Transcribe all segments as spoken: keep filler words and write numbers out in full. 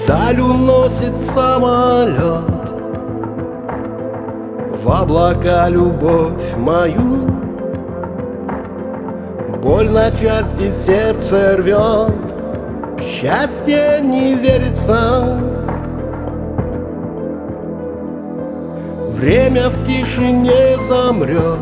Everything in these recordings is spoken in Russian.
Вдаль уносит самолет, в облака любовь мою. Боль на части сердце рвет, к счастью не верится. Время в тишине замрет.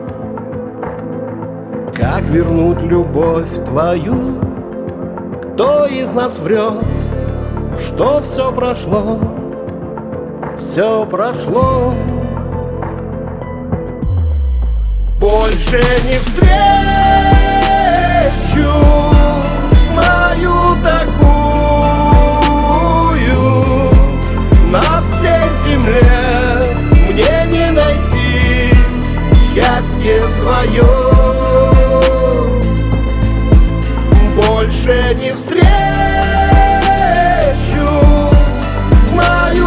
Как вернуть любовь твою? Кто из нас врет, что все прошло, все прошло? Больше не встречу, знаю такую, на всей земле мне не найти счастье свое. Больше не встречу, знаю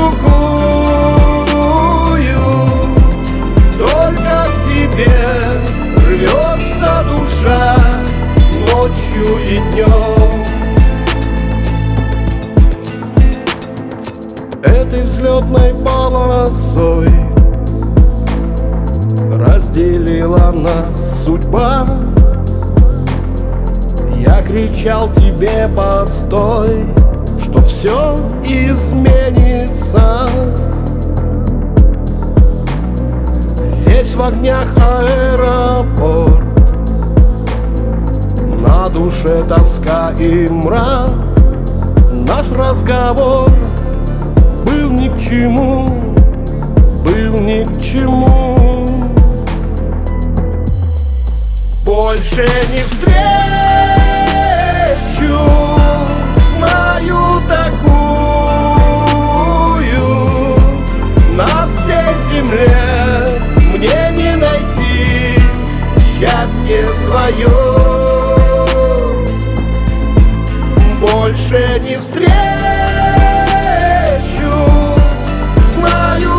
другую, только к тебе рвется душа ночью и днем. Этой взлетной полосой разделила нас судьба. Я кричал тебе постой, что все изменится. Весь в огнях аэропорт, на душе тоска и мрак. Наш разговор был ни к чему, был ни к чему. Больше не встречу, знаю такую, на всей земле мне не найти счастье свое. Больше не встречу, знаю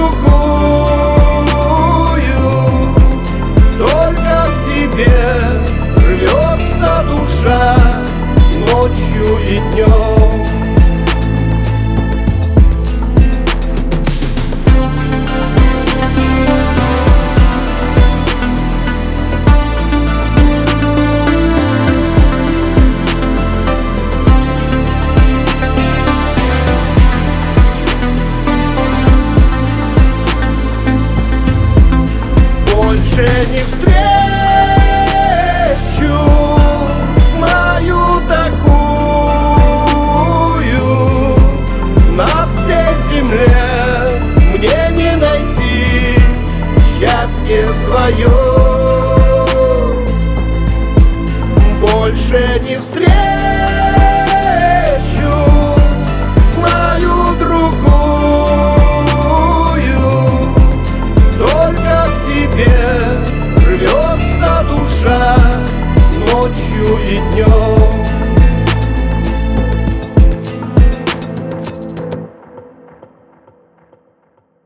другую, только к тебе рвется душа ночью и днем. Больше не встречу, знаю такую, на всей земле мне не найти счастье свое. Больше не встречу,